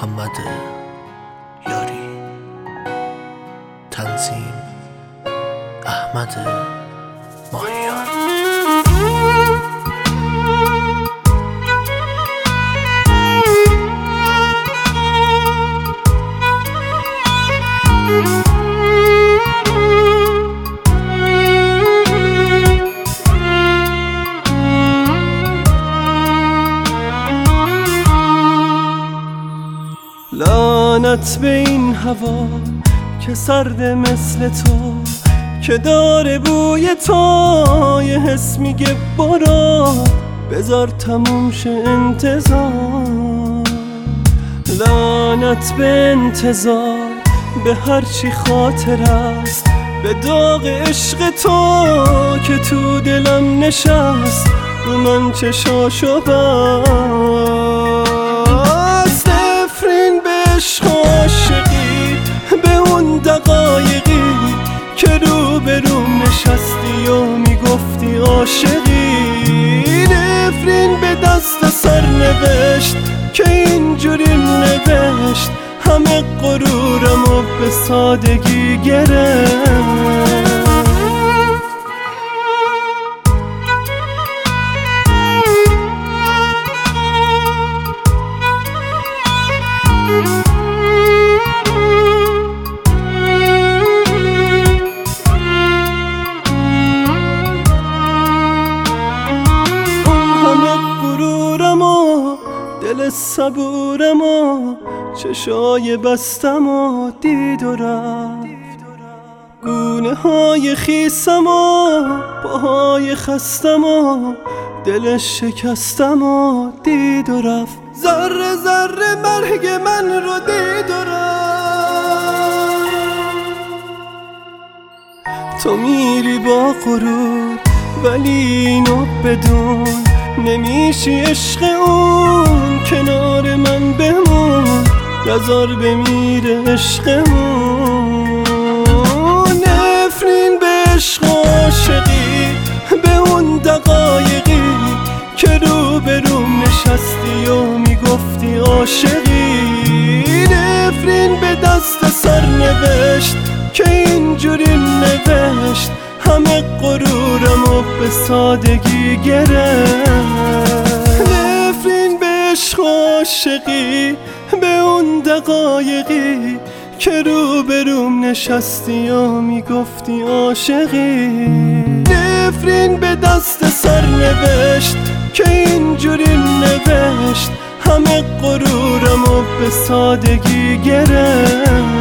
محمد یاری. تنظیم احمد ماهیان. لعنت به این هوا که سرد مثل تو، که داره بوی تو، یه حس میگه برو بذار تموم شه انتظار. لعنت به انتظار، به هرچی خاطر است، به داغ عشق تو که تو دلم نشست، رو من چشاشو بست. نفرین به عشق عاشقی، به اون دقایقی که رو به روم نشستی و میگفتی عاشقی. نفرین به دست سرنوشت که اینجوری نوشت، همه غرورمو به سادگی گرفت. دل صبورم و چشای بستم و دید و رفت، گونه های خیسم و پاهای خستم و دل شکستم و دید و رفت. ذره ذره مرگ من رو دید و رفت. تو میری با غرور ولی اینو بدون، نمیشی عشق اون کنار من بمون، نذار بمیره عشقمون. نفرین به عشق عاشقی، به اون دقایقی که رو به روم نشستی و میگفتی عاشقی. نفرین به دست سرنوشت که اینجوری نوشت، همه غرورمو به سادگی گرفت. نفرین به عشق عاشقی، به اون دقایقی که رو به روم نشستی و میگفتی عاشقی. نفرین به دست سرنوشت که اینجوری نوشت، همه غرورمو به سادگی گرفت.